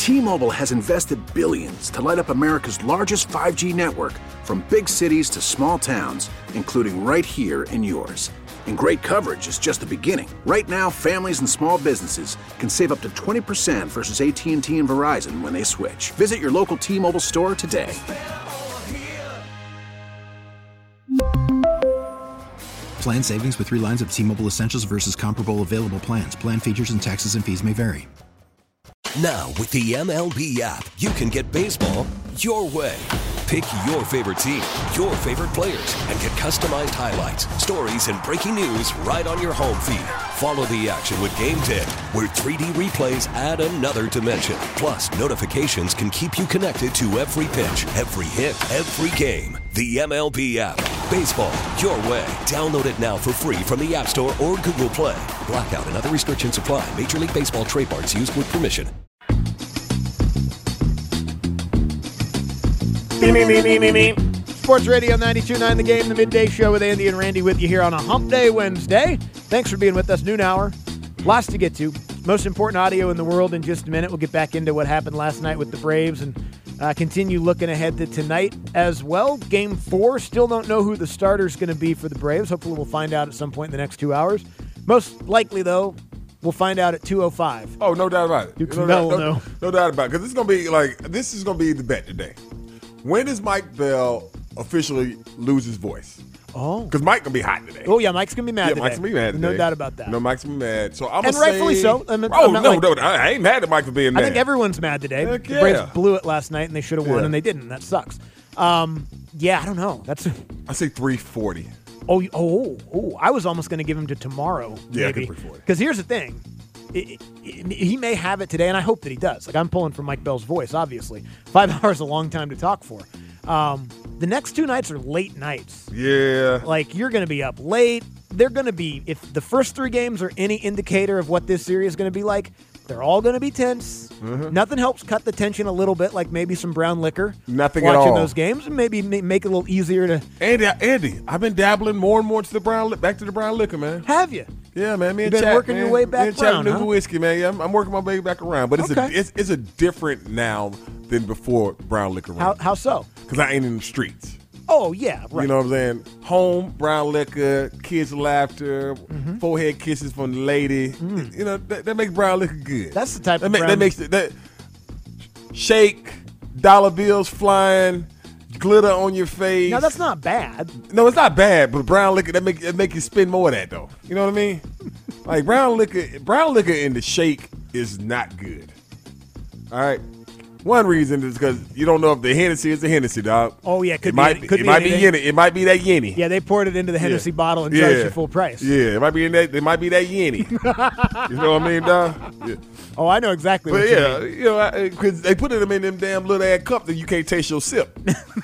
T-Mobile has invested billions to light up America's largest 5G network, from big cities to small towns, including right here in yours. And great coverage is just the beginning. Right now, families and small businesses can save up to 20% versus AT&T and Verizon when they switch. Visit your local T-Mobile store today. Plan savings with 3 lines of T-Mobile Essentials versus comparable available plans. Plan features and taxes and fees may vary. Now, with the MLB app, you can get baseball your way. Pick your favorite team, your favorite players, and get customized highlights, stories, and breaking news right on your home feed. Follow the action with Game Day, where 3D replays add another dimension. Plus, notifications can keep you connected to every pitch, every hit, every game. The MLB app. Baseball your way. Download it now for free from the App Store or Google Play. Blackout and other restrictions apply. Major League Baseball trademarks used with permission. Sports Radio 92.9 The Game, the midday show with Andy and Randy with you here on a Hump Day Wednesday. Thanks for being with us. Noon hour. Lots to get to. Most important audio in the world in just a minute. We'll get back into what happened last night with the Braves and continue looking ahead to tonight as well. Game 4. Still don't know who the starter's going to be for the Braves. Hopefully we'll find out at some point in the next 2 hours. Most likely, though, we'll find out at 2:05. Oh, no doubt about it. No doubt about it. Because this is going to be the bet today. When does Mike Bell officially lose his voice? Oh. Because Mike going to be hot today. Oh, yeah, Mike's going to be mad today. Mike's going to be mad today. No doubt about that. No, Mike's going to be mad. So I'm and rightfully so. I ain't mad at Mike for being mad. I think everyone's mad today. Heck the yeah. Braves blew it last night, and they should have won, and they didn't. That sucks. Yeah, I don't know. I say 340. Oh! I was almost going to give him to tomorrow. Yeah, maybe. 340. Because here's the thing. He may have it today, and I hope that he does. Like, I'm pulling for Mike Bell's voice, obviously. 5 hours is a long time to talk for. The next 2 nights are late nights. Yeah. Like, you're going to be up late. They're going to be, if the first 3 games are any indicator of what this series is going to be like, they're all going to be tense. Mm-hmm. Nothing helps cut the tension a little bit, like maybe some brown liquor. Nothing at all. Watching those games and maybe make it a little easier to. Andy, I've been dabbling more and more to back to the brown liquor, man. Have you? Yeah, man. You've been working your way back around, Chattanooga whiskey, man. Yeah, I'm working my way back around, but it's a different now than before brown liquor. How so? Because I ain't in the streets. Oh, yeah, right. You know what I'm saying? Home, brown liquor, kids' laughter, forehead kisses from the lady. You know, that makes brown liquor good. That's the type of that makes that shake, dollar bills flying, glitter on your face. No, that's not bad. No, it's not bad, but brown liquor, that make you spend more of that, though. You know what I mean? Like, brown liquor in the shake is not good. All right? One reason is because you don't know if the Hennessy is the Hennessy, dog. Oh, yeah. It might be Yenny. It might be that Yenny. Yeah, they poured it into the Hennessy bottle and charged you full price. Yeah, it might be that Yenny. You know what I mean, dog? Yeah. Oh, I know exactly what you mean. You know, because they put them in them damn little ass cup that you can't taste your sip.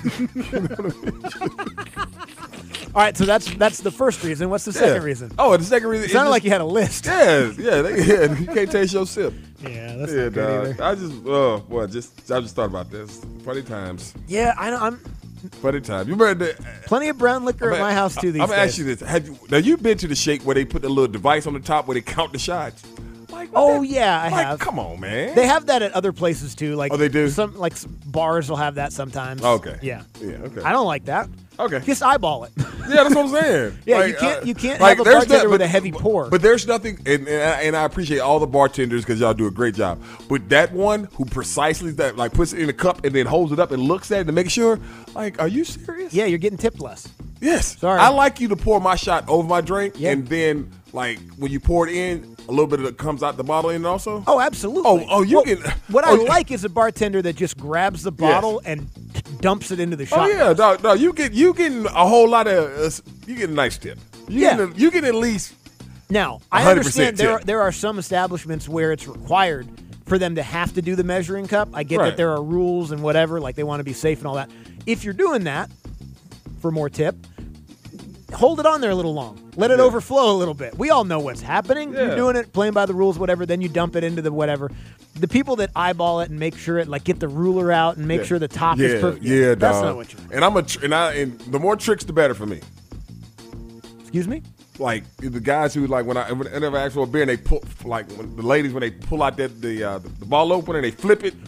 All right, so that's the first reason. What's the second reason? Oh, the second reason. It sounded like you had a list. Yeah, you can't taste your sip. Yeah, that's not good either. I just thought about this. Funny times. Yeah, I know. I'm funny times. You remember plenty of brown liquor at my house too these days. I'm gonna ask you this: now you've been to the shake where they put the little device on the top where they count the shots? I have. Come on, man. They have that at other places too. Like, they do. Some bars will have that sometimes. Okay. Yeah. Yeah. Okay. I don't like that. Okay. Just eyeball it. Yeah, that's what I'm saying. Yeah, you can't have a bartender with a heavy pour. But there's nothing, and I appreciate all the bartenders because y'all do a great job. But that one who precisely puts it in a cup and then holds it up and looks at it to make sure, are you serious? Yeah, you're getting tipped less. Yes. Sorry. I like you to pour my shot over my drink, and then when you pour it in, a little bit of it comes out the bottle in also. Oh, absolutely. What I like is a bartender that just grabs the bottle and dumps it into the shot. Oh yeah, no, you getting a whole lot of you get a nice tip. You get at least. Now I understand there are some establishments where it's required for them to have to do the measuring cup. I get that there are rules and whatever, like they want to be safe and all that. If you're doing that for more tip, hold it on there a little long. Let it overflow a little bit. We all know what's happening. You're doing it, playing by the rules, whatever. Then you dump it into the whatever. The people that eyeball it and make sure it, get the ruler out and make sure the top is perfect. Yeah, that's dog. not what you do. And and the more tricks, the better for me. Excuse me? like the guys who like whenever I ask for a beer and they pull like when the ladies when they pull out the ball opener and they flip it.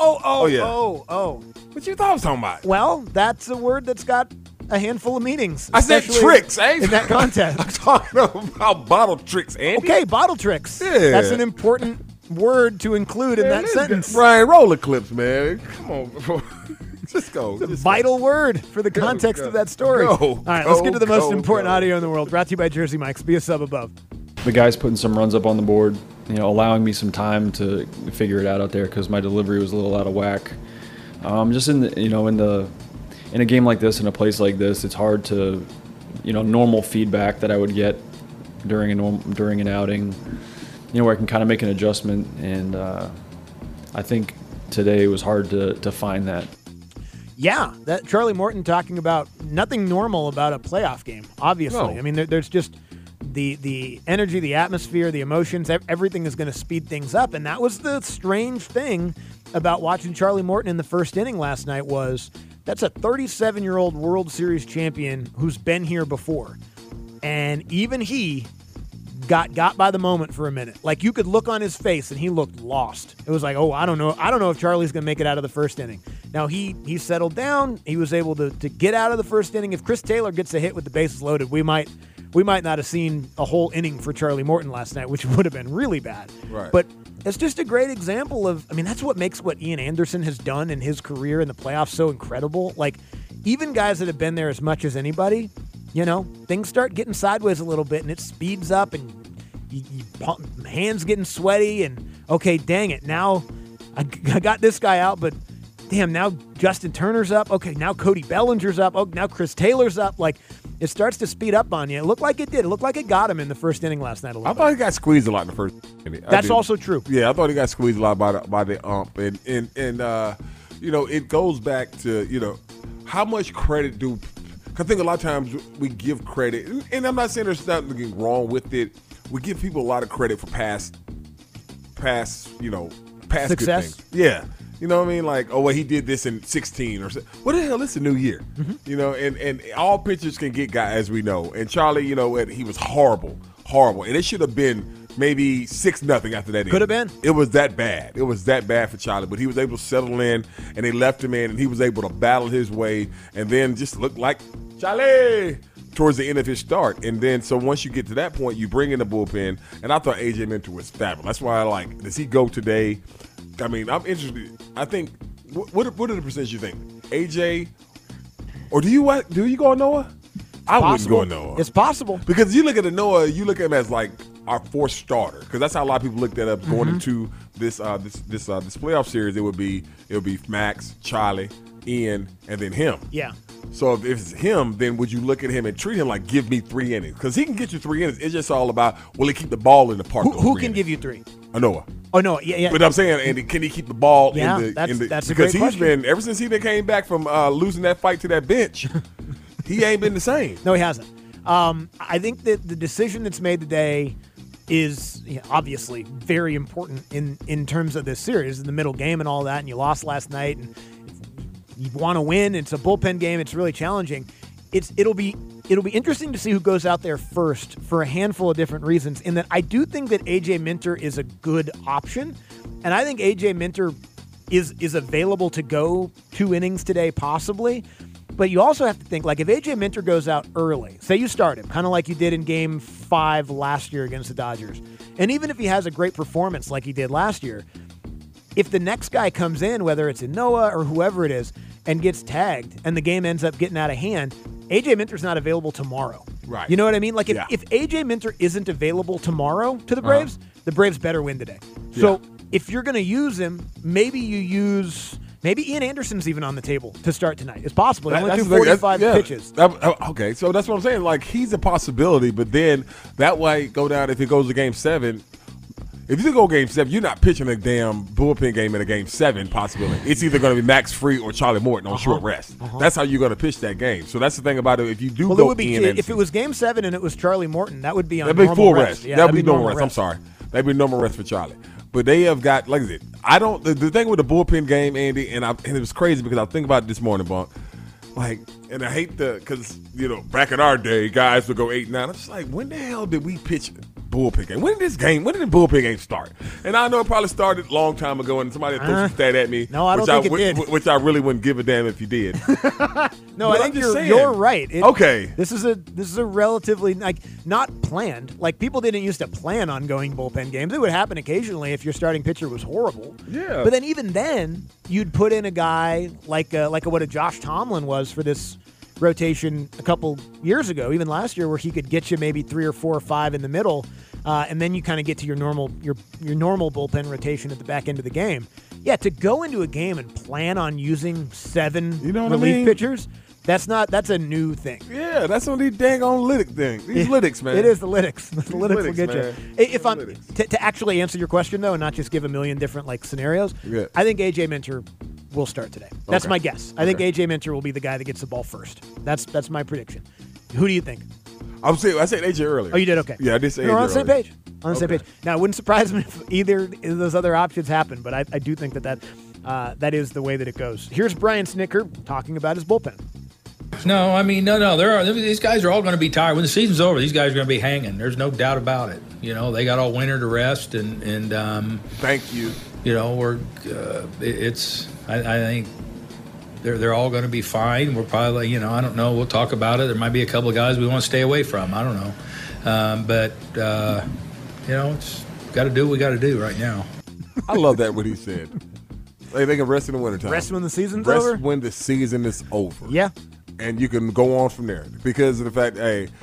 Oh. What you thought I was talking about? Well, that's a word that's got a handful of meanings. I said tricks, eh? In that context. I'm talking about bottle tricks, Andy. Okay, bottle tricks. Yeah. That's an important word to include in that sentence. Brian, roller clips, man. Come on. Just go. It's a vital word for the context of that story. All right, let's get to the most important audio in the world. Brought to you by Jersey Mike's. Be a sub above. The guy's putting some runs up on the board, allowing me some time to figure it out there because my delivery was a little out of whack. Just in a game like this, in a place like this, it's hard to, normal feedback that I would get during an outing, where I can kind of make an adjustment. And I think today it was hard to find that. Yeah, that Charlie Morton talking about nothing normal about a playoff game, obviously. No. I mean, there's just the energy, the atmosphere, the emotions, everything is going to speed things up. And that was the strange thing about watching Charlie Morton in the first inning last night was that's a 37-year-old World Series champion who's been here before. And even he got by the moment for a minute. Like, you could look on his face and he looked lost. It was like, oh, I don't know if Charlie's going to make it out of the first inning. Now, he settled down. He was able to get out of the first inning. If Chris Taylor gets a hit with the bases loaded, we might not have seen a whole inning for Charlie Morton last night, which would have been really bad. Right. But it's just a great example of, that's what makes what Ian Anderson has done in his career in the playoffs so incredible. Like, even guys that have been there as much as anybody, things start getting sideways a little bit and it speeds up and hands getting sweaty and, okay, dang it, now I got this guy out, but damn, now Justin Turner's up. Okay, now Cody Bellinger's up. Oh, now Chris Taylor's up. Like, it starts to speed up on you. It looked like it did. It looked like it got him in the first inning last night a little I thought he got squeezed a lot in the first inning. That's also true. Yeah, I thought he got squeezed a lot by the ump. And it goes back to, how much credit do – I think a lot of times we give credit – and I'm not saying there's nothing wrong with it. We give people a lot of credit for past success. Good things. Yeah. You know what I mean? Like, oh, well, he did this in 16 or so. What the hell? It's a new year. Mm-hmm. And all pitchers can get guys, as we know. And Charlie, he was horrible. And it should have been maybe 6-0 after that. Could have been. It was that bad. It was that bad for Charlie. But he was able to settle in, and they left him in, and he was able to battle his way, and then just look like Charlie towards the end of his start. And then, so once you get to that point, you bring in the bullpen, and I thought A.J. Minter was fabulous. That's why does he go today? I'm interested. I think, what are the percentages you think? AJ, or do you go on Noah? I wouldn't go on Noah. It's possible. Because you look at Noah, you look at him as like our fourth starter. Because that's how a lot of people looked that up going into this playoff series. It would be Max, Charlie, Ian, and then him. Yeah. So if it's him, then would you look at him and treat him like, give me 3 innings? Because he can get you 3 innings. It's just all about, will he keep the ball in the park? Who can give you 3? Noah. Oh, no, yeah. But I'm saying, Andy, can he keep the ball in the that's a great question. Because he's been, ever since he came back from losing that fight to that bench, he ain't been the same. No, he hasn't. I think that the decision that's made today is obviously very important in terms of this series, in the middle game and all that, and you lost last night, and you want to win. It's a bullpen game. It's really challenging. It'll be interesting to see who goes out there first for a handful of different reasons. In that I do think that A.J. Minter is a good option, and I think A.J. Minter is available to go 2 innings today possibly. But you also have to think, like, if A.J. Minter goes out early, say you start him, kind of like you did in Game 5 last year against the Dodgers, and even if he has a great performance like he did last year, if the next guy comes in, whether it's in Noah or whoever it is, and gets tagged and the game ends up getting out of hand, A.J. Minter's not available tomorrow. Right. You know what I mean? Like, if A.J. Minter isn't available tomorrow to the Braves, the Braves better win today. So if you're going to use him, maybe you use... Maybe Ian Anderson's even on the table to start tonight. It's possible. He only threw 45 pitches. Okay, so that's what I'm saying. Like, he's a possibility, but then that way go down if it goes to Game 7. If you go Game 7, you're not pitching a damn bullpen game in a Game 7 possibility. It's either going to be Max Fried or Charlie Morton on short rest. That's how you're going to pitch that game. So that's the thing about it. If you do go Ian Anderson. If it was Game 7 and it was Charlie Morton, that would be on normal full rest. Yeah, that would be normal rest. I'm sorry. That would be normal rest for Charlie. But they have got, like I said, the thing with the bullpen game, Andy, and it was crazy because I was thinking about it this morning, Bunk. Like, and I hate because back in our day, guys would go 8-9. I'm just like, when the hell did we pitch bullpen game? When did the bullpen game start? And I know it probably started a long time ago, and somebody threw some stat at me. No, I don't think it did. Which I really wouldn't give a damn if you did. No, I think you're right. Okay. This is a relatively not planned. Like, people didn't used to plan on going bullpen games. It would happen occasionally if your starting pitcher was horrible. Yeah. But then even then, you'd put in a guy like what a Josh Tomlin was for this rotation a couple years ago, even last year, where he could get you maybe 3 or 4 or 5 in the middle, and then you kind of get to your normal bullpen rotation at the back end of the game. Yeah, to go into a game and plan on using 7 relief pitchers, that's a new thing. Yeah, that's on these dang on lytic things. These lytics, man. It is the lytics. The lytics will get man. you. If I'm to actually answer your question though, and not just give a million different scenarios, I think AJ Minter will start today. That's my guess. I think AJ Minter will be the guy that gets the ball first. That's my prediction. Who do you think? I said AJ earlier. Oh, you did? Okay. Yeah, I did say AJ We're on the same earlier. page. On the same page. Now, it wouldn't surprise me if either of those other options happen, but I do think that is the way that it goes. Here's Brian Snitker talking about his bullpen. No, I mean, no. These guys are all going to be tired. When the season's over, these guys are going to be hanging. There's no doubt about it. They got all winter to rest, and thank you. I think they're all going to be fine. We're probably, I don't know. We'll talk about it. There might be a couple of guys we want to stay away from. I don't know, but it's got to do what we got to do right now. I love that what he said. They can rest in the wintertime. Rest when the season's over? Rest when the season is over. Yeah. And you can go on from there because of the fact,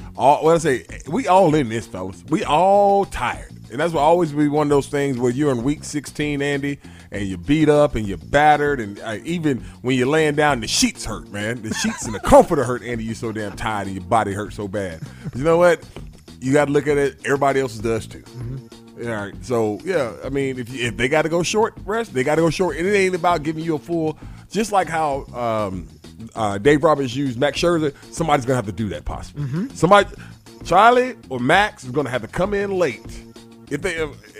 we all in this, fellas. We all tired. And that's what always be one of those things where you're in week 16, Andy, and you're beat up and you're battered. And even when you're laying down, the sheets hurt, man. The sheets and the comforter hurt, Andy. You're so damn tired and your body hurts so bad. But you know what? You got to look at it. Everybody else does too. Mm-hmm. All right, so yeah, I mean, if they got to go short rest, they got to go short. And it ain't about giving you a full, just like how Dave Roberts used Max Scherzer. Somebody's gonna have to do that possibly. Mm-hmm. Somebody, Charlie or Max is gonna have to come in late. If they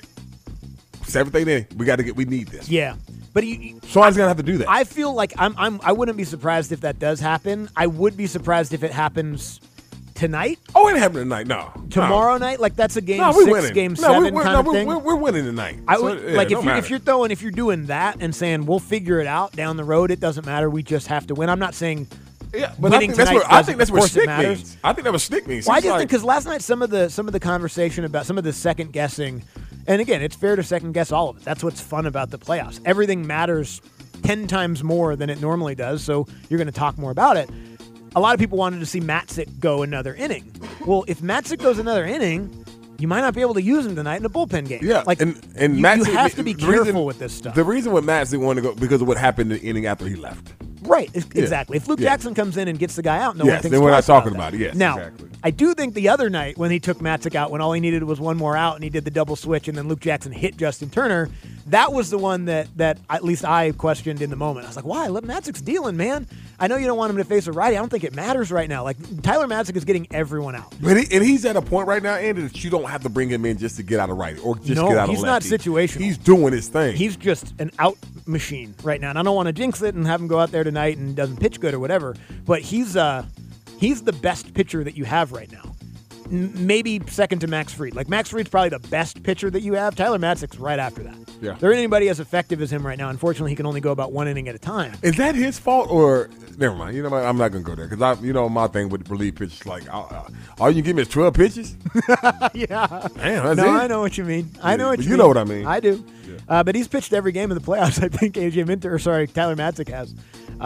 7th, 8th inning, we need this. Yeah, but somebody's gonna have to do that. I feel like I wouldn't be surprised if that does happen. I would be surprised if it happens tonight. Oh, it happened tonight. No. Tomorrow night? Like, that's a game 6, winning. game 7 kind of thing? We're winning tonight. I would, if you're doing that and saying we'll figure it out down the road, it doesn't matter. We just have to win. I'm not saying but I think that's what Snick means. I think that was Snick means. Well, I just think because last night some of the conversation about some of the second guessing, and again, it's fair to second guess all of it. That's what's fun about the playoffs. Everything matters 10 times more than it normally does, so you're going to talk more about it. A lot of people wanted to see Matzik go another inning. Well, if Matzik goes another inning, you might not be able to use him tonight in a bullpen game. Yeah, and you have to be careful with this stuff. The reason why Matzik wanted to go because of what happened in the inning after he left. Right, exactly. If Luke Jackson comes in and gets the guy out, no one thinks then we're not talking about it. Yes, now, exactly. I do think the other night when he took Matzik out, when all he needed was one more out and he did the double switch and then Luke Jackson hit Justin Turner, that was the one that at least I questioned in the moment. I was like, why? Let Matzik's dealing, man. I know you don't want him to face a righty. I don't think it matters right now. Like, Tyler Matzik is getting everyone out. But he's at a point right now, Andy, that you don't have to bring him in just to get out of righty or just get out of lefty. He's not situational. He's doing his thing. He's just an out machine right now. And I don't want to jinx it and have him go out there tonight and doesn't pitch good or whatever. But he's the best pitcher that you have right now. Maybe second to Max Fried. Like, Max Fried's probably the best pitcher that you have. Tyler Matzik's right after that. Yeah. There ain't anybody as effective as him right now. Unfortunately, he can only go about 1 inning at a time. Is that his fault or never mind? You know what? I'm not gonna go there because my thing with relief pitches like all you give me is 12 pitches. Yeah. Damn, that's it. I know what you mean. I know what you mean. You know what I mean. I do. Yeah. But he's pitched every game of the playoffs. I think Tyler Matzik has.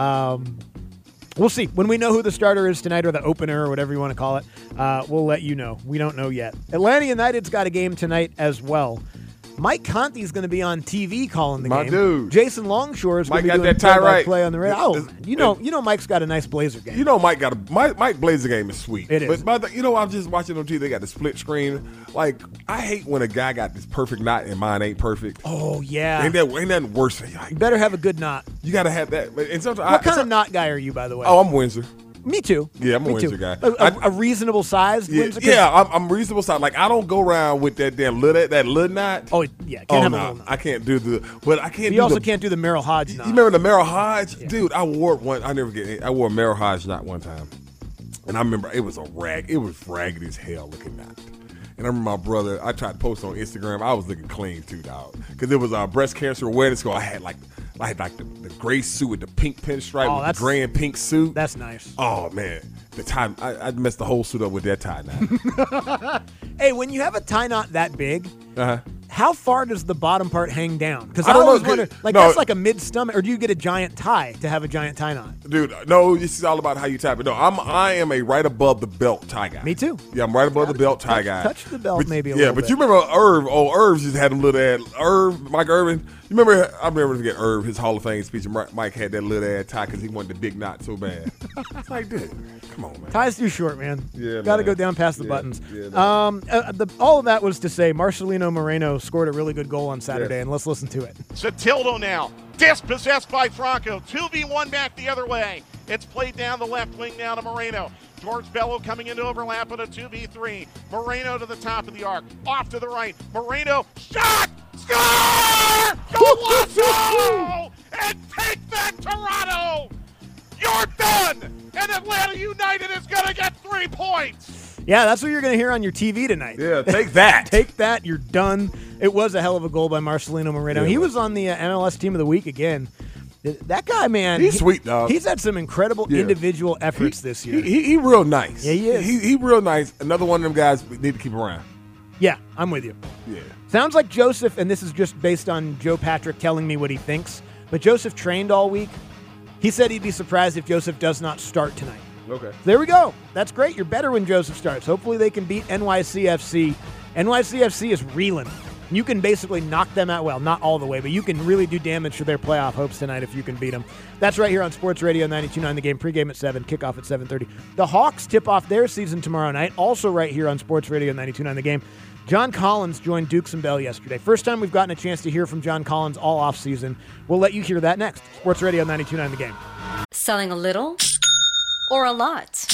We'll see. When we know who the starter is tonight or the opener or whatever you want to call it, we'll let you know. We don't know yet. Atlanta United's got a game tonight as well. Mike Conti's going to be on TV calling the game. My dude. Jason Longshore is going to be doing play on the radio. Oh, you know Mike's got a nice Blazer game. You know Mike Blazer game is sweet. It is. But I'm just watching on TV. They got the split screen. Like, I hate when a guy got this perfect knot and mine ain't perfect. Oh, yeah. Ain't nothing worse. Like, you better have a good knot. You got to have that. And sometimes what kind of knot guy are you, by the way? Oh, I'm Windsor. Me too. Yeah, I'm a Me Windsor too. guy. A reasonable sized Windsor. I'm reasonable size. Like I don't go around with that damn lid knot. Oh yeah, can't have a no, little knot. I can't do the. But I can't. You do also the, can't do the Merrill Hodge knot. You remember the Merrill Hodge, dude? I wore one. I never get it. I wore a Merrill Hodge knot one time, and I remember it was ragged as hell looking knot. And I remember my brother. I tried to post on Instagram. I was looking clean too, dog, because it was breast cancer awareness. So I had like the gray suit with the pink pinstripe, with the gray and pink suit. That's nice. Oh man, the tie. I messed the whole suit up with that tie knot. Hey, when you have a tie knot that big, Uh-huh. how far does the bottom part hang down? Because I I don't always know, wonder, like no. that's like a mid stomach, or do you get a giant tie to have a giant tie knot? Dude, no, this is all about how you tie it. No, I am a right above the belt tie guy. Me too. Yeah, I'm right above the belt tie guy. Touch the belt but, maybe a yeah, little but bit. you remember Irv? Oh, Irv just had him little ass. Irv, Mike Irvin. You remember? I remember to get Irv his Hall of Fame speech. And Mike had that little ass tie because he wanted the big knot so bad. It's like, dude, come on, man. Tie's too short, man. Yeah, got to man. go down past the buttons. Yeah, all of that was to say, Marcelino Moreno scored a really good goal on Saturday, Yes. and let's listen to it. Sotildo now. Dispossessed by Franco. 2v1 back the other way. It's played down the left wing now to Moreno. George Bello coming into overlap with a 2v3. Moreno to the top of the arc. Off to the right. Moreno. Shot! Score! Golazo! And take that, Toronto! You're done! And Atlanta United is going to get 3 points! Yeah, that's what you're going to hear on your TV tonight. Yeah, take that. Take that. You're done. It was a hell of a goal by Marcelino Moreno. Yeah, he man. was on the MLS Team of the Week again. That guy, man. He's sweet, dog. He's had some incredible Yeah. individual efforts this year. He real nice. Yeah, he is. He real nice. Another one of them guys we need to keep around. Yeah, I'm with you. Yeah. Sounds like Joseph, and this is just based on Joe Patrick telling me what he thinks, but Joseph trained all week. He said he'd be surprised if Joseph does not start tonight. Okay. There we go. That's great. You're better when Joseph starts. Hopefully they can beat NYCFC. NYCFC is reeling. You can basically knock them out. Well, not all the way, but you can really do damage to their playoff hopes tonight if you can beat them. That's right here on Sports Radio 92.9 The Game. Pregame at 7, kickoff at 7:30. The Hawks tip off their season tomorrow night, also right here on Sports Radio 92.9 The Game. John Collins joined Dukes and Bell yesterday. First time we've gotten a chance to hear from John Collins all offseason. We'll let you hear that next. Sports Radio 92.9 The Game. Selling a little or a lot?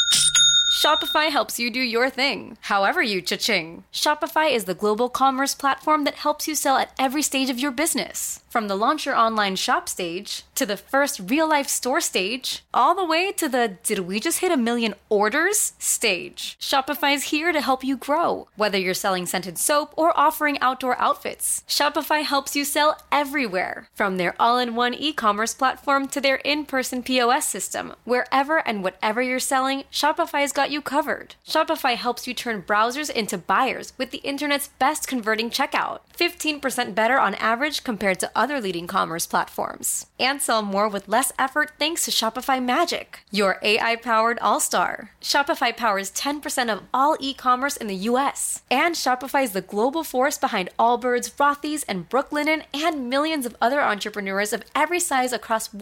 Shopify helps you do your thing, however you cha-ching. Shopify is the global commerce platform that helps you sell at every stage of your business. From the launch your online shop stage, to the first real-life store stage, all the way to the did we just hit 1 million orders stage. Shopify's here to help you grow. Whether you're selling scented soap or offering outdoor outfits, Shopify helps you sell everywhere. From their all-in-one e-commerce platform to their in-person POS system, wherever and whatever you're selling, Shopify's got you covered. Shopify helps you turn browsers into buyers with the internet's best converting checkout. 15% better on average compared to other leading commerce platforms. And sell more with less effort thanks to Shopify Magic, your AI-powered all-star. Shopify powers 10% of all e-commerce in the U.S. And Shopify is the global force behind Allbirds, Rothy's, and Brooklinen, and millions of other entrepreneurs of every size across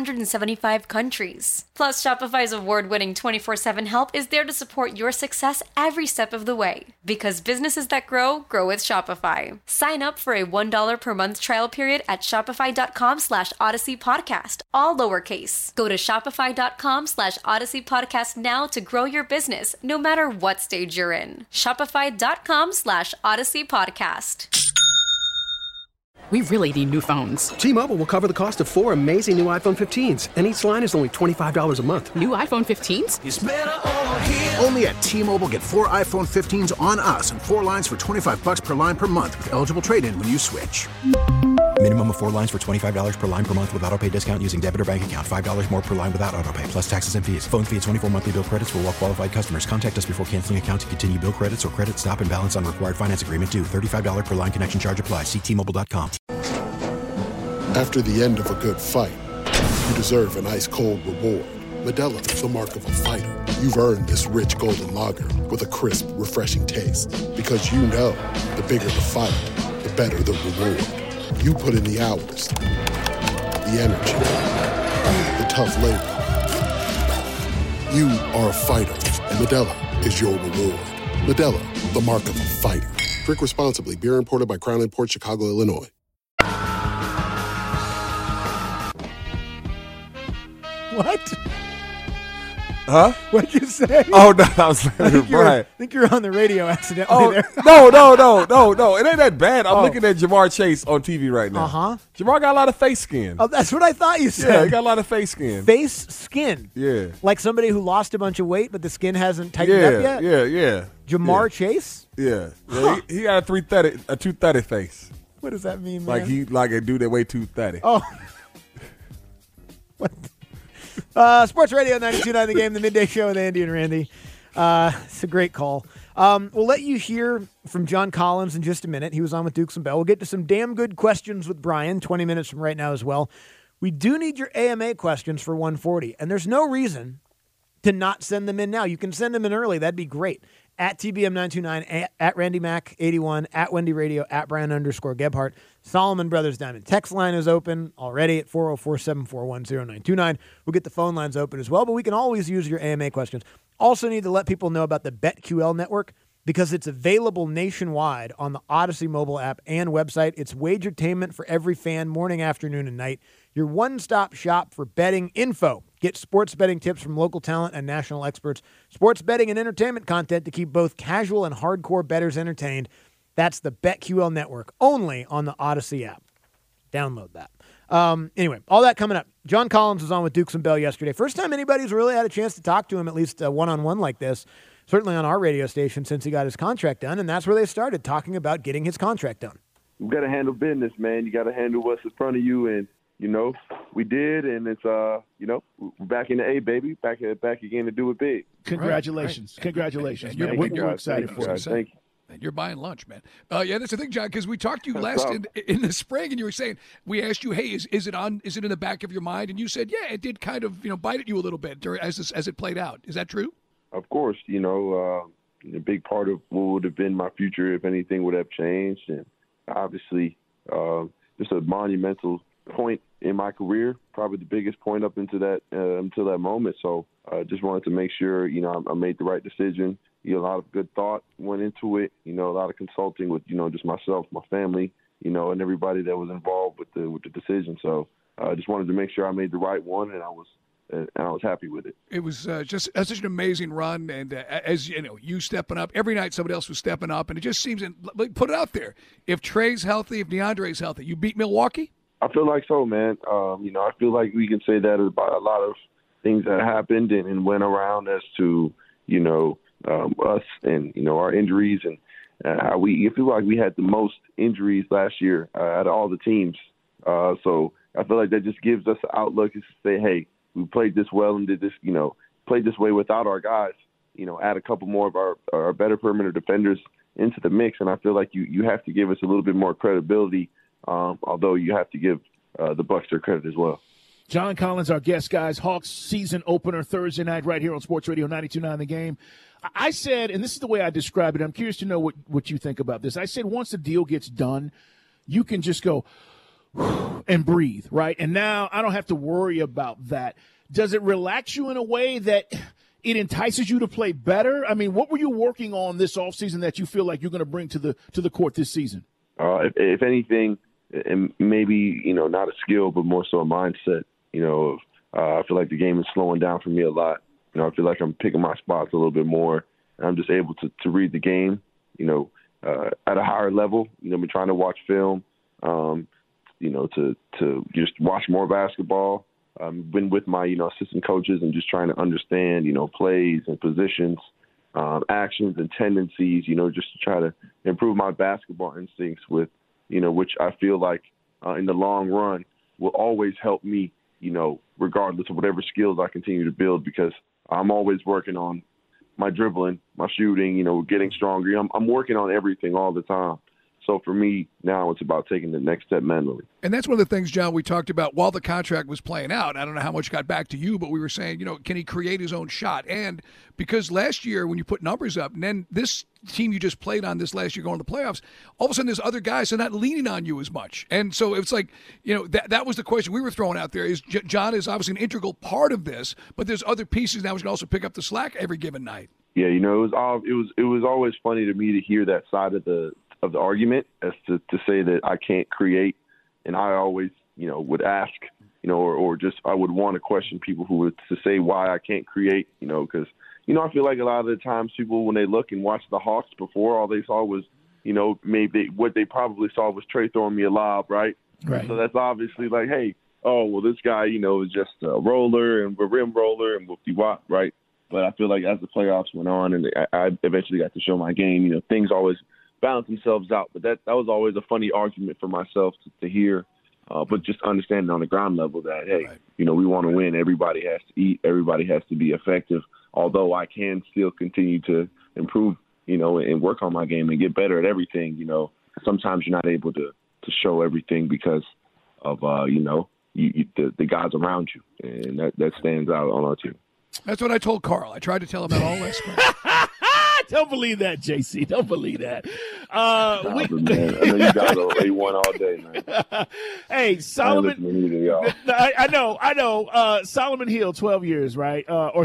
175 countries. Plus, Shopify's award-winning 24/7 help is there to support your success every step of the way. Because businesses that grow, grow with Shopify. Sign up for a $1 per month trial period at shopify.com/Odyssey Podcast, all lowercase. Go to shopify.com/Odyssey Podcast now to grow your business, no matter what stage you're in. Shopify.com/Odyssey Podcast. We really need new phones. T-Mobile will cover the cost of 4 amazing new iPhone 15s, and each line is only $25 a month. New iPhone 15s? It's better over here. Only at T-Mobile, get 4 iPhone 15s on us and 4 lines for $25 per line per month with eligible trade-in when you switch. Minimum of 4 lines for $25 per line per month with autopay discount using debit or bank account. $5 more per line without autopay, plus taxes and fees. Phone fee at 24 monthly bill credits for well-qualified customers. Contact us before canceling account to continue bill credits or credit stop and balance on required finance agreement due. $35 per line connection charge applies. See T-Mobile.com. After the end of a good fight, you deserve an ice-cold reward. Modelo is the mark of a fighter. You've earned this rich golden lager with a crisp, refreshing taste. Because you know, the bigger the fight, the better the reward. You put in the hours, the energy, the tough labor. You are a fighter, and Modelo is your reward. Modelo, the mark of a fighter. Drink responsibly. Beer imported by Crown Imports, Chicago, Illinois. What? Huh? What'd you say? Oh, no, I was like, Brian. I think you're on the radio accidentally there. No. It ain't that bad. I'm looking at Jamar Chase on TV right now. Uh-huh. Jamar got a lot of face skin. Oh, that's what I thought you said. Yeah, he got a lot of face skin. Face skin. Yeah. Like somebody who lost a bunch of weight, but the skin hasn't tightened up yet? Yeah. Jamar Chase? Yeah. He got a 230 face. What does that mean, man? Like a dude that weighed 230. Oh. What? Sports Radio 92.9 The Game, the midday show with Andy and Randy. It's a great call. We'll let you hear from John Collins in just a minute. He was on with Dukes and Bell. We'll get to some damn good questions with Brian 20 minutes from right now as well. We do need your AMA questions for 140, and there's no reason to not send them in now. You can send them in early. That'd be great. At TBM929, at RandyMac81, at Wendy Radio, at Brian_Gebhardt. Solomon Brothers Diamond text line is open already at 404-741-0929. We'll get the phone lines open as well, but we can always use your AMA questions. Also need to let people know about the BetQL network because it's available nationwide on the Odyssey mobile app and website. It's wagertainment for every fan, morning, afternoon, and night. Your one-stop shop for betting info. Get sports betting tips from local talent and national experts, sports betting and entertainment content to keep both casual and hardcore bettors entertained. That's the BetQL network, only on the Odyssey app. Download that. Anyway, all that coming up. John Collins was on with Dukes and Bell yesterday. First time anybody's really had a chance to talk to him, at least one-on-one like this, certainly on our radio station since he got his contract done, and that's where they started talking about getting his contract done. You got to handle business, man. You got to handle what's in front of you, and we did, and it's we're back in the A, baby, back again to do it big. Congratulations, right. Congratulations, man. We're excited for you. Thank you. And you're buying lunch, man. Yeah, that's the thing, John, because we talked to you last in the spring, and you were saying, we asked you, hey, is it in the back of your mind? And you said, yeah, it did kind of bite at you a little bit as it played out. Is that true? Of course, a big part of what would have been my future if anything would have changed, and obviously just a monumental point in my career, probably the biggest point up until that moment. So just wanted to make sure, I made the right decision. A lot of good thought went into it, a lot of consulting with, just myself, my family, and everybody that was involved with the decision. So I just wanted to make sure I made the right one, and I was happy with it. It was just such an amazing run, and as you stepping up every night, somebody else was stepping up, and it just seems, put it out there. If Trey's healthy, if DeAndre's healthy, you beat Milwaukee. I feel like so, man. I feel like we can say that about a lot of things that happened and went around as to us and our injuries and how I feel like we had the most injuries last year out of all the teams. So I feel like that just gives us an outlook to say, hey, we played this well and did this, played this way without our guys. Add a couple more of our better perimeter defenders into the mix, and I feel like you have to give us a little bit more credibility. Although you have to give the Bucks their credit as well. John Collins, our guest, guys. Hawks season opener Thursday night right here on Sports Radio 92.9 The Game. I said, and this is the way I describe it, I'm curious to know what you think about this. I said once the deal gets done, you can just go and breathe, right? And now I don't have to worry about that. Does it relax you in a way that it entices you to play better? I mean, what were you working on this offseason that you feel like you're going to bring to the court this season? If anything, and maybe, not a skill, but more so a mindset, I feel like the game is slowing down for me a lot. I feel like I'm picking my spots a little bit more. And I'm just able to read the game, at a higher level. Been trying to watch film, to just watch more basketball. Been with my, assistant coaches and just trying to understand, plays and positions, actions and tendencies, just to try to improve my basketball instincts with, which I feel like in the long run will always help me, regardless of whatever skills I continue to build, because I'm always working on my dribbling, my shooting, getting stronger. I'm working on everything all the time. So for me, now it's about taking the next step mentally. And that's one of the things, John, we talked about while the contract was playing out. I don't know how much got back to you, but we were saying, can he create his own shot? And because last year when you put numbers up, and then this team you just played on this last year going to the playoffs, all of a sudden there's other guys that are not leaning on you as much. And so it's like, that was the question we were throwing out there is John is obviously an integral part of this, but there's other pieces now which can also pick up the slack every given night. Yeah, it was always funny to me to hear that side of the argument as to say that I can't create. And I always, would ask, or just I would want to question people who would to say why I can't create, because, I feel like a lot of the times people, when they look and watch the Hawks before, all they saw was, maybe what they probably saw was Trey throwing me a lob, right? Right. So that's obviously like, hey, this guy, is just a roller and a rim roller and whoop-de-wop, right? But I feel like as the playoffs went on and I eventually got to show my game, things always balance themselves out. But that was always a funny argument for myself to hear. But just understanding on the ground level that, hey, we want to win. Everybody has to eat. Everybody has to be effective. Although I can still continue to improve, and work on my game and get better at everything, sometimes you're not able to show everything because of, the guys around you. And that stands out on our team. That's what I told Carl. I tried to tell him that all last spring. Don't believe that, JC. Don't believe that. Man. I know you guys are A1 all day, man. Hey, Solomon. I know. Solomon Hill, 12 years, right?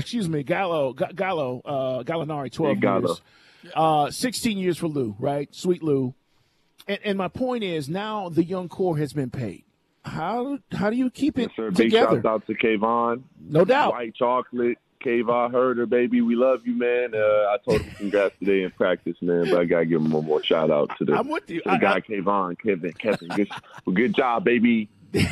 Gallinari, 12 years. 16 years for Lou, right? Sweet Lou. And my point is, now the young core has been paid. How do you keep it together? Big shout out to Kayvon. No doubt. White Chocolate. Kayvon Herder, baby. We love you, man. I told him congrats today in practice, man, but I got to give him one more shout out to the guy, Kayvon, Kevin. Good job, baby.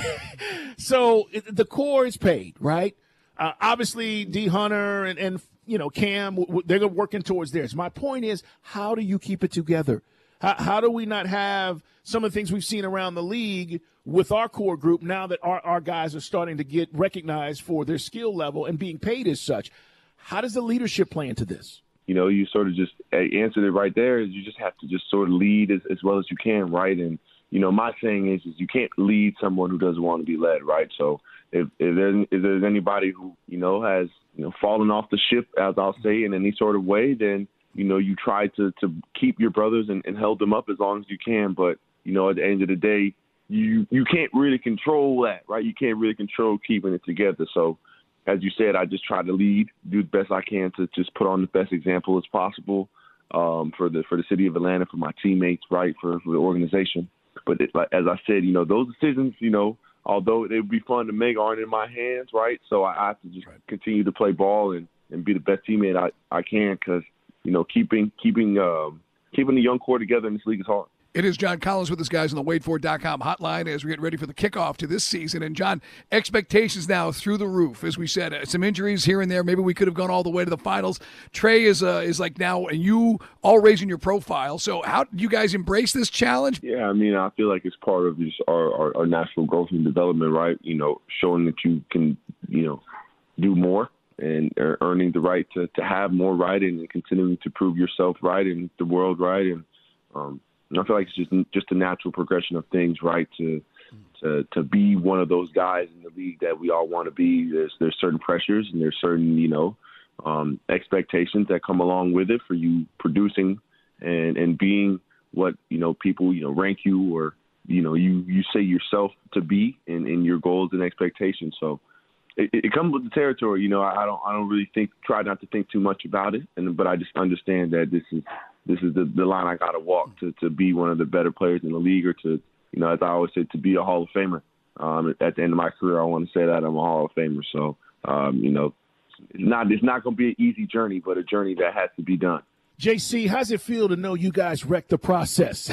So the core is paid, right? Obviously, D. Hunter and Cam, they're working towards theirs. My point is, how do you keep it together? How do we not have some of the things we've seen around the league with our core group now that our guys are starting to get recognized for their skill level and being paid as such? How does the leadership play into this? You sort of just answered it right there. Is you just have to just sort of lead as well as you can, right? And, my saying is you can't lead someone who doesn't want to be led, right? So if there's anybody who, has, fallen off the ship, as I'll say, in any sort of way, then, you try to keep your brothers and held them up as long as you can. But, at the end of the day, you can't really control that, right? You can't really control keeping it together. So, as you said, I just try to lead, do the best I can to just put on the best example as possible for the city of Atlanta, for my teammates, right, for the organization. But as I said, those decisions, although they would be fun to make, aren't in my hands, right? So I have to just continue to play ball and be the best teammate I can because, keeping the young core together in this league is hard. It is John Collins with us, guys, on the WadeFord.com hotline as we get ready for the kickoff to this season. And, John, expectations now through the roof. As we said, some injuries here and there. Maybe we could have gone all the way to the finals. Trey is like now, and you all raising your profile. So how do you guys embrace this challenge? Yeah, I feel like it's part of just our natural growth and development, right? Showing that you can, do more and earning the right to have more, right, and continuing to prove yourself right and the world right. And I feel like it's just a natural progression of things, right, to be one of those guys in the league that we all want to be. There's certain pressures and there's certain, expectations that come along with it for you producing and being what, people, rank you or, you say yourself to be in your goals and expectations. So it comes with the territory. I don't really try not to think too much about it. But I just understand that this is the line I got to walk to be one of the better players in the league or to, as I always say, to be a Hall of Famer. At the end of my career, I want to say that I'm a Hall of Famer. So, it's not going to be an easy journey, but a journey that has to be done. JC, how's it feel to know you guys wrecked the process?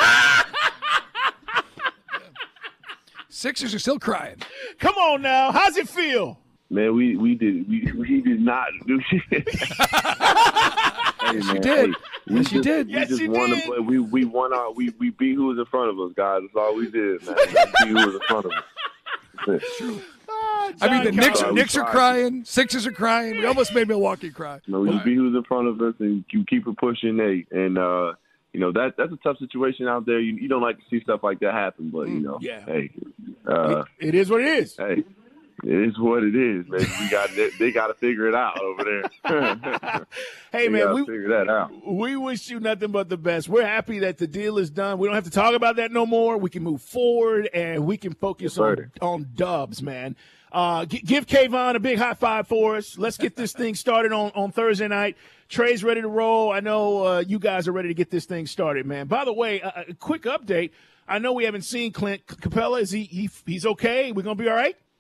Sixers are still crying. Come on now. How's it feel? Man, we did not do shit. Yes, you did. We just won to play. We won we beat who was in front of us, guys. That's all we did, man. We beat who was in front of us. It's true. The Knicks are crying. Sixers are crying. We almost made Milwaukee cry. No, we beat who's in front of us, and you keep it pushing, that's a tough situation out there. You don't like to see stuff like that happen, but hey, it is what it is. Hey, it is what it is, man. They got to figure it out over there. Hey, man, figure that out. We wish you nothing but the best. We're happy that the deal is done. We don't have to talk about that no more. We can move forward and we can focus on dubs, man. Give Kayvon a big high five for us. Let's get this thing started on Thursday night. Trey's ready to roll. I know you guys are ready to get this thing started, man. By the way, a quick update. I know we haven't seen Clint Capella. Is he's okay? We're gonna be all right?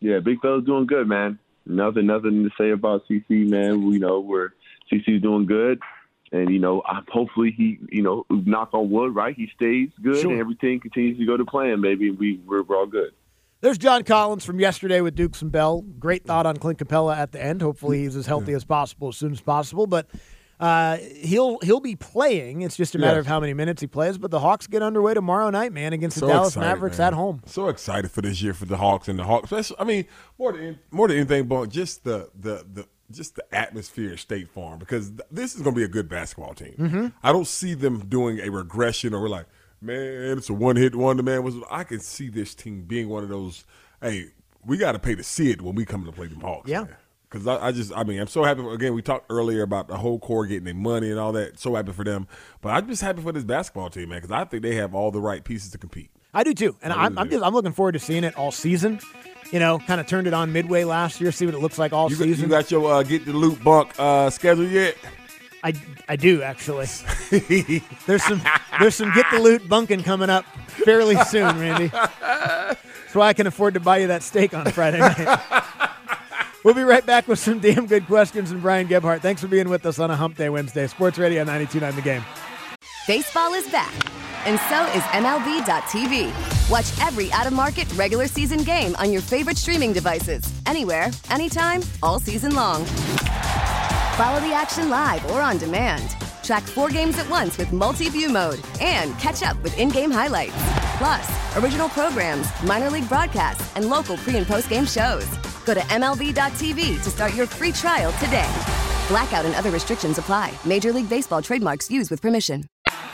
Yeah, big fella's doing good, man. Nothing to say about CC, man. We know CC's doing good. And, hopefully he, knock on wood, right? He stays good and everything continues to go to plan, baby. We're all good. There's John Collins from yesterday with Dukes and Bell. Great thought on Clint Capella at the end. Hopefully he's as healthy as possible as soon as possible. But he'll be playing. It's just a matter of how many minutes he plays. But the Hawks get underway tomorrow night, man, against the Dallas Mavericks at home. So excited for this year for the Hawks and the Hawks. I mean, more than anything, but just the atmosphere at State Farm, because this is going to be a good basketball team. Mm-hmm. I don't see them doing a regression or we're like, man, it's a one-hit wonder, man. I can see this team being one of those, hey, we got to pay to see it when we come to play them Hawks. Yeah. Because I'm so happy. Again, we talked earlier about the whole core getting their money and all that. So happy for them. But I'm just happy for this basketball team, man, because I think they have all the right pieces to compete. I do too. And I'm looking forward to seeing it all season. Kind of turned it on midway last year, see what it looks like all season. You got your Get the Loot Bunk schedule yet? I do, actually. There's some Get the Loot bunking coming up fairly soon, Randy. That's why I can afford to buy you that steak on Friday night. We'll be right back with some damn good questions and Brian Gebhardt. Thanks for being with us on a Hump Day Wednesday. Sports Radio 92.9 The Game. Baseball is back, and so is MLB.tv. Watch every out-of-market regular season game on your favorite streaming devices, anywhere, anytime, all season long. Follow the action live or on demand. Track 4 games at once with multi-view mode and catch up with in-game highlights. Plus, original programs, minor league broadcasts, and local pre- and post-game shows. Go to MLB.tv to start your free trial today. Blackout and other restrictions apply. Major League Baseball trademarks used with permission.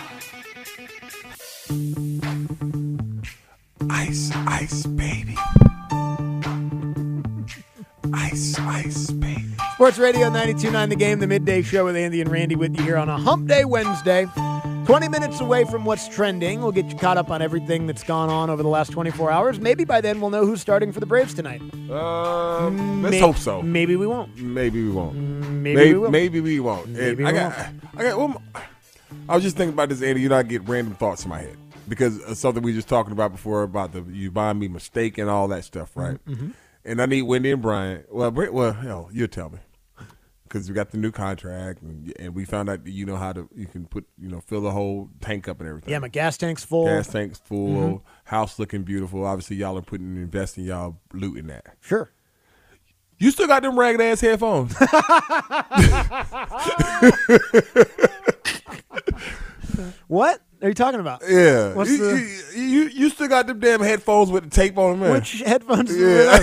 Ice, ice, baby. Ice, ice, baby. Sports Radio 92.9 The Game, the midday show with Andy and Randy with you here on a Hump Day Wednesday. 20 minutes away from what's trending. We'll get you caught up on everything that's gone on over the last 24 hours. Maybe by then we'll know who's starting for the Braves tonight. Let's hope so. Maybe we won't. Maybe we won't. Maybe we will. Maybe we won't. Maybe I was just thinking about this, Andy. I get random thoughts in my head because of something we just talking about before about you buying me mistake and all that stuff, right? Mm-hmm. And I need Wendy and Brian. Well, hell, you tell me. Because we got the new contract, and we found out that you can put, fill the whole tank up and everything. Yeah, my gas tank's full. Gas tank's full. Mm-hmm. House looking beautiful. Obviously, y'all are investing y'all loot in that. Sure. You still got them ragged ass headphones. What are you talking about? Yeah. You still got them damn headphones with the tape on them, man. Which headphones? Yeah.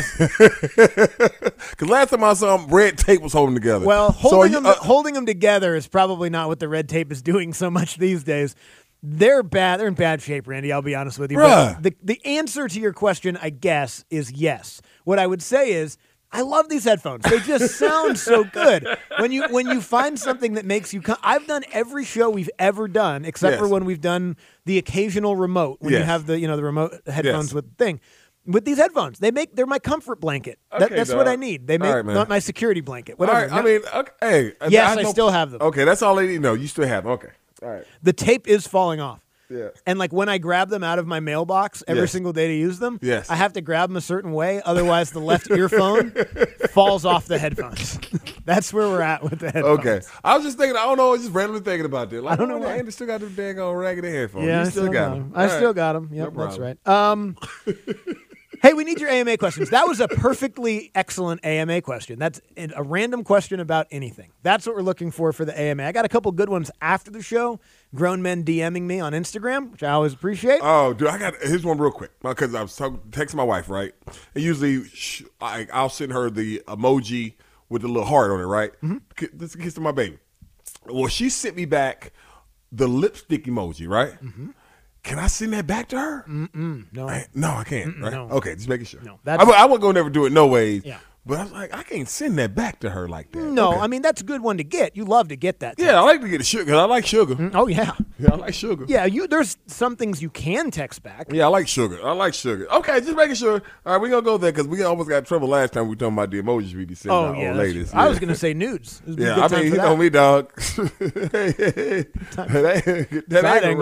Because last time I saw them, red tape was holding together. Well, holding them together is probably not what the red tape is doing so much these days. They're bad. They're in bad shape, Randy. I'll be honest with you. Bruh. But the answer to your question, I guess, is yes. What I would say is, I love these headphones. They just sound so good. When you find something that makes you I've done every show we've ever done except for when we've done the occasional remote when you have the the remote headphones with the thing. With these headphones, they're my comfort blanket. That's what I need. They make not my security blanket. Whatever. All right, okay. Yes, I still have them. Okay, that's all they need. No, you still have them. Okay. All right. The tape is falling off. Yeah. And when I grab them out of my mailbox every single day to use them, I have to grab them a certain way. Otherwise, the left earphone falls off the headphones. That's where we're at with the headphones. Okay. I was just thinking, I don't know, I was just randomly thinking about that. I don't know why. Andy still got them daggone raggedy headphones. Yeah, You still got them. I still got them. Yep, that's right. Hey, we need your AMA questions. That was a perfectly excellent AMA question. That's a random question about anything. That's what we're looking for the AMA. I got a couple good ones after the show. Grown men DMing me on Instagram, which I always appreciate. Oh, dude, here's one real quick. Because I was texting my wife, right? And usually I'll send her the emoji with the little heart on it, right? Mm-hmm. This is a kiss to my baby. Well, she sent me back the lipstick emoji, right? Mm-hmm. Can I send that back to her? No. No, I can't. Right? No. Okay, just making sure. No, I wouldn't go never do it no ways. Yeah. But I was like, I can't send that back to her like that. No, okay. I mean, that's a good one to get. You love to get that. Yeah, I like to get the sugar because I like sugar. Oh, yeah. Yeah, I like sugar. Yeah, there's some things you can text back. Yeah, I like sugar. Okay, just making sure. All right, we're going to go there because we almost got trouble last time we were talking about the emojis we be sending out old ladies. I was going to say nudes. Yeah, I mean, you know me, dog. that aingle, right?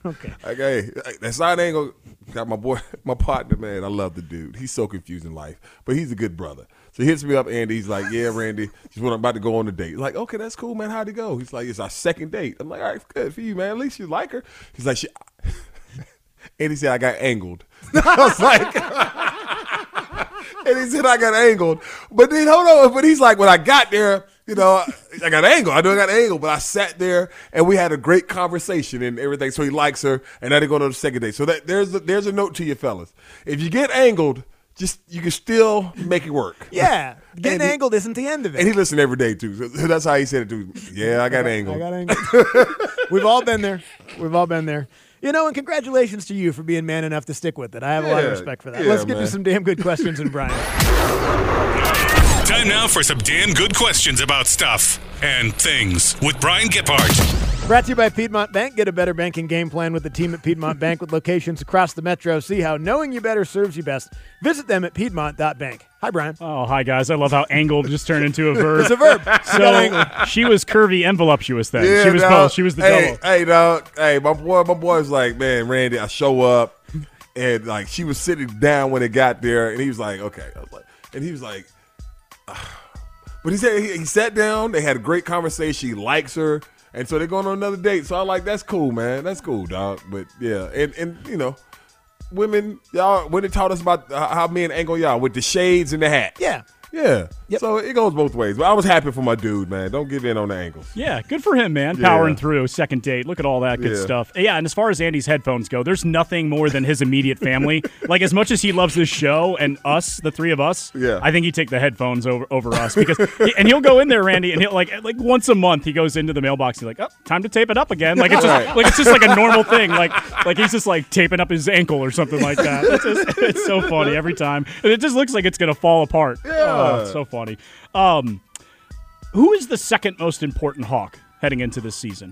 Okay. Like, hey, that side angle got my boy, my partner, man. I love the dude. He's so confused in life, but he's a good brother. So he hits me up, Andy. He's like, yeah, Randy, just when I'm about to go on a date. Like, okay, that's cool, man. How'd it go? He's like, it's our second date. I'm like, all right, good for you, man. At least you like her. He's like, Andy said, I got angled. I was like, and he said, I got angled. But then, hold on. But he's like, when I got there, you know, I got angled. I know I got angled, but I sat there and we had a great conversation and everything. So he likes her, and now they go to the second date. So there's a note to you fellas. If you get angled, you can still make it work. Yeah, getting angled isn't the end of it. And he listened every day too. So that's how he said it too. Yeah, I got angled. I got angled. We've all been there. We've all been there. You know, and congratulations to you for being man enough to stick with it. I have a lot of respect for that. Let's get to some damn good questions and Brian. Time now for some damn good questions about stuff and things with Brian Giphart. Brought to you by Piedmont Bank. Get a better banking game plan with the team at Piedmont Bank with locations across the metro. See how knowing you better serves you best. Visit them at piedmont.bank. Hi, Brian. Oh, hi, guys. I love how angled just turned into a verb. It's a verb. So she was curvy and voluptuous then. Yeah, she was both. She was the double. Hey, dog. Hey, my boy's like, man, Randy, I show up, and like she was sitting down when it got there, and he was like, okay. I was like, and he was like, but he said he sat down. They had a great conversation. He likes her. And so they're going on another date. So I'm like, that's cool, man. That's cool, dog. But, yeah. And you know, women taught us about how men angle y'all with the shades and the hat. Yeah. Yeah. Yep. So it goes both ways. But I was happy for my dude, man. Don't give in on the angles. Yeah, good for him, man. Powering through. Second date. Look at all that good stuff. Yeah, and as far as Andy's headphones go, there's nothing more than his immediate family. Like, as much as he loves this show and us, the three of us, I think he'd take the headphones over us. Because and he'll go in there, Randy, and he'll like once a month he goes into the mailbox. He's like, oh, time to tape it up again. Like, it's just like a normal thing. Like he's just like taping up his ankle or something like that. It's so funny every time. And it just looks like it's going to fall apart. Yeah. Oh, it's so funny. Who is the second most important Hawk heading into this season?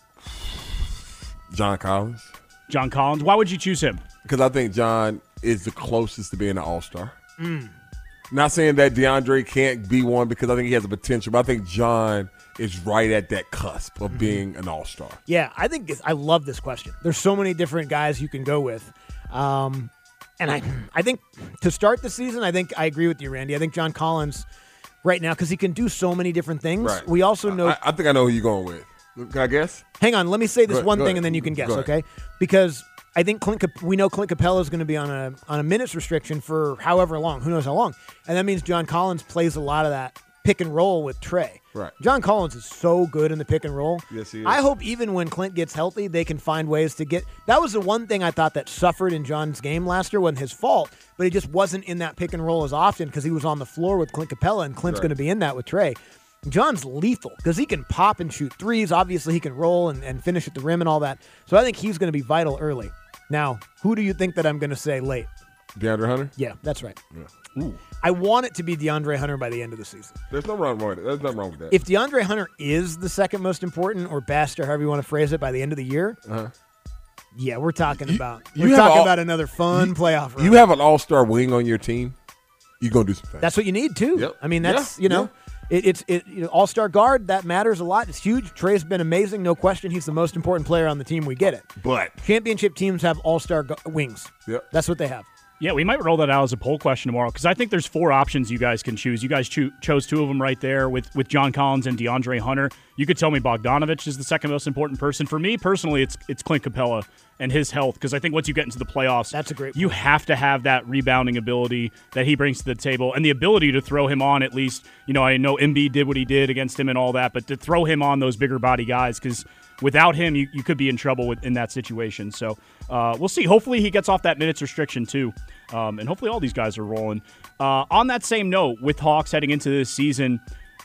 John Collins. John Collins. Why would you choose him? Because I think John is the closest to being an all-star. Not saying that DeAndre can't be one because I think he has the potential, but I think John is right at that cusp of being an all-star. Yeah, I love this question. There's so many different guys you can go with. And I think to start the season, I think I agree with you, Randy. I think John Collins right now, because he can do so many different things. Right. We also know. I think I know who you're going with. Can I guess? Hang on. Let me say this go thing, ahead. and then you can guess, Go ahead. okay? Because I think we know Clint Capella is going to be on a minutes restriction for however long. Who knows how long? And that means John Collins plays a lot of that pick and roll with Trey. Right. John Collins is so good in the pick and roll. Yes, he is. I hope even when Clint gets healthy, they can find ways to get. That was the one thing I thought that suffered in John's game last year. Wasn't his fault, but he just wasn't in that pick and roll as often because he was on the floor with Clint Capella, and Clint's going to be in that with Trey. John's lethal because he can pop and shoot threes. Obviously, he can roll and finish at the rim and all that. So I think he's going to be vital early. Now, who do you think that I'm going to say late? DeAndre Hunter? Yeah, that's right. Yeah. Ooh. I want it to be DeAndre Hunter by the end of the season. There's nothing wrong with it. There's nothing wrong with that. If DeAndre Hunter is the second most important or best or however you want to phrase it by the end of the year, yeah, we're talking about another fun playoff run. You have an all-star wing on your team, you're going to do some things. That's what you need, too. Yep. I mean, that's, it's all-star guard, that matters a lot. It's huge. Trey's been amazing. No question. He's the most important player on the team. We get it. But championship teams have all-star wings. Yep. That's what they have. Yeah, we might roll that out as a poll question tomorrow because I think there's 4 options you guys can choose. You guys chose 2 of them right there with John Collins and DeAndre Hunter. You could tell me Bogdanovich is the second most important person. For me personally, it's Clint Capella and his health because I think once you get into the playoffs, that's a great point. You have to have that rebounding ability that he brings to the table and the ability to throw him on at least. I know Embiid did what he did against him and all that, but to throw him on those bigger body guys because without him, you could be in trouble in that situation. So we'll see. Hopefully he gets off that minutes restriction too. And hopefully all these guys are rolling. On that same note, with Hawks heading into this season,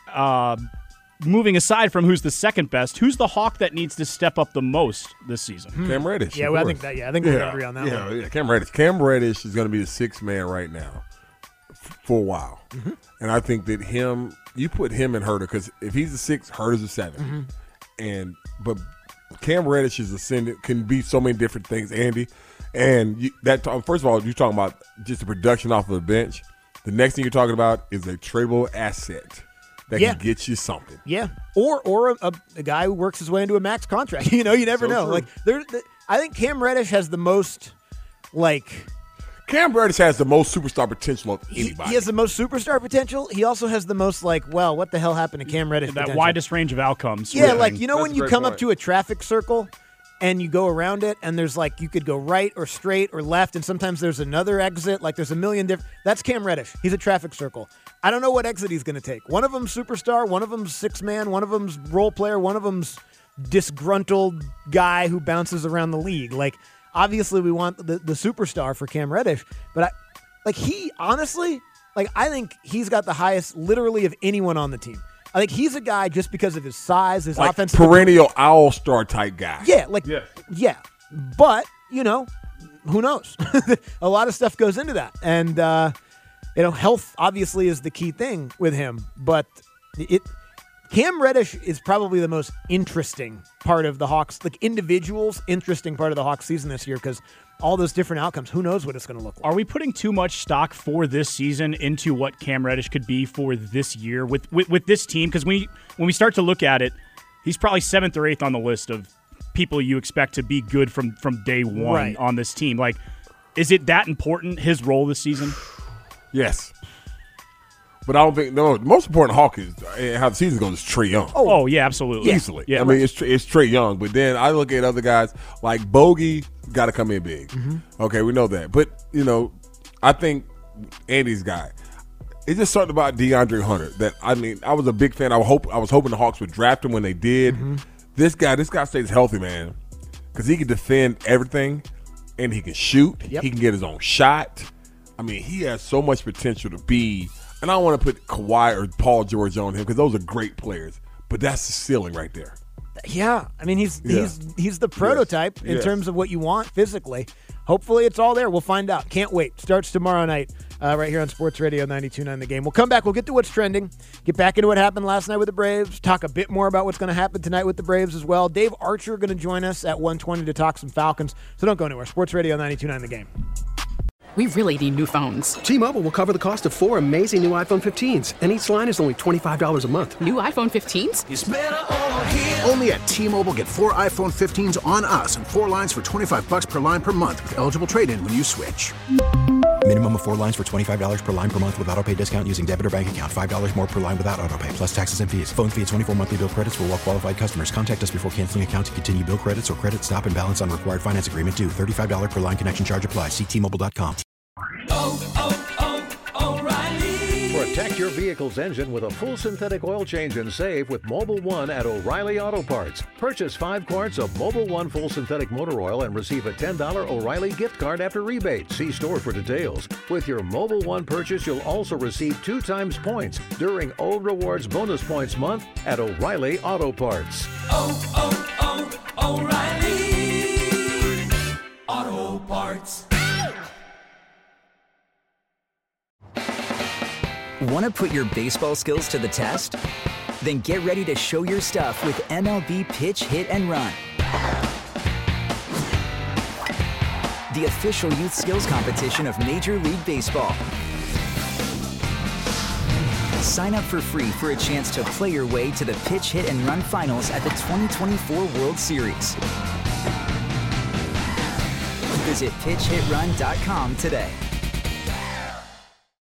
moving aside from who's the second best, who's the Hawk that needs to step up the most this season? Cam Reddish. Yeah, I think we're going to agree on that one. Yeah, Cam Reddish. Cam Reddish is going to be the 6th man right now for a while. Mm-hmm. And I think that you put him and Herter, because if he's the 6th, Herter's the 7th. Mm-hmm. But Cam Reddish is ascendant, can be so many different things, Andy. And first of all, you're talking about just the production off of the bench. The next thing you're talking about is a tradable asset that can get you something. Yeah, or a guy who works his way into a max contract. You never know. True. Like I think Cam Reddish has the most, Cam Reddish has the most superstar potential of anybody. He has the most superstar potential. He also has the most, what the hell happened to Cam Reddish That potential. widest range of outcomes. Yeah, really. when you come up to a traffic circle and you go around it, and there's you could go right or straight or left, and sometimes there's another exit. There's a million different. That's Cam Reddish. He's a traffic circle. I don't know what exit he's going to take. One of them's superstar, one of them's six-man, one of them's role player, one of them's disgruntled guy who bounces around the league. Obviously, we want the superstar for Cam Reddish, but he honestly, I think he's got the highest, literally, of anyone on the team. I think he's a guy just because of his size, his offensive perennial all-star type guy. Yeah, yeah. But who knows? A lot of stuff goes into that, and health obviously is the key thing with him. But Cam Reddish is probably the most interesting part of the Hawks, individuals, interesting part of the Hawks season this year because all those different outcomes. Who knows what it's going to look like? Are we putting too much stock for this season into what Cam Reddish could be for this year with this team? Because when we start to look at it, he's probably 7th or 8th on the list of people you expect to be good from day one on this team. Is it that important, his role this season? Yes. But I don't think the most important Hawk is how the season goes is Trae Young. Oh yeah, absolutely, easily. Yeah, it's Trae Young. But then I look at other guys like Bogey, got to come in big. Mm-hmm. Okay, we know that. But I think Andy's guy. It's just something about DeAndre Hunter that I was a big fan. I was hoping the Hawks would draft him when they did. Mm-hmm. This guy stays healthy, man, because he can defend everything and he can shoot. Yep. He can get his own shot. He has so much potential to be. And I don't want to put Kawhi or Paul George on him because those are great players. But that's the ceiling right there. Yeah. He's the prototype in terms of what you want physically. Hopefully it's all there. We'll find out. Can't wait. Starts tomorrow night right here on Sports Radio 92.9 The Game. We'll come back. We'll get to what's trending. Get back into what happened last night with the Braves. Talk a bit more about what's going to happen tonight with the Braves as well. Dave Archer going to join us at 1:20 to talk some Falcons. So don't go anywhere. Sports Radio 92.9 The Game. We really need new phones. T-Mobile will cover the cost of 4 amazing new iPhone 15s, and each line is only $25 a month. New iPhone 15s? It's better over here. Only at T-Mobile, get 4 iPhone 15s on us and 4 lines for $25 per line per month with eligible trade-in when you switch. Minimum of 4 lines for $25 per line per month with autopay discount using debit or bank account. $5 more per line without autopay, plus taxes and fees. Phone fee at 24 monthly bill credits for well-qualified customers. Contact us before canceling account to continue bill credits or credit stop and balance on required finance agreement due. $35 per line connection charge applies. See T-Mobile.com. O'Reilly. Protect your vehicle's engine with a full synthetic oil change and save with Mobil 1 at O'Reilly Auto Parts. Purchase 5 quarts of Mobil 1 full synthetic motor oil and receive a $10 O'Reilly gift card after rebate. See store for details. With your Mobil 1 purchase, you'll also receive 2 times points during O Rewards Bonus Points Month at O'Reilly Auto Parts. O'Reilly Auto Parts. Want to put your baseball skills to the test? Then get ready to show your stuff with MLB Pitch, Hit, and Run. The official youth skills competition of Major League Baseball. Sign up for free for a chance to play your way to the Pitch, Hit, and Run finals at the 2024 World Series. Visit PitchHitRun.com today.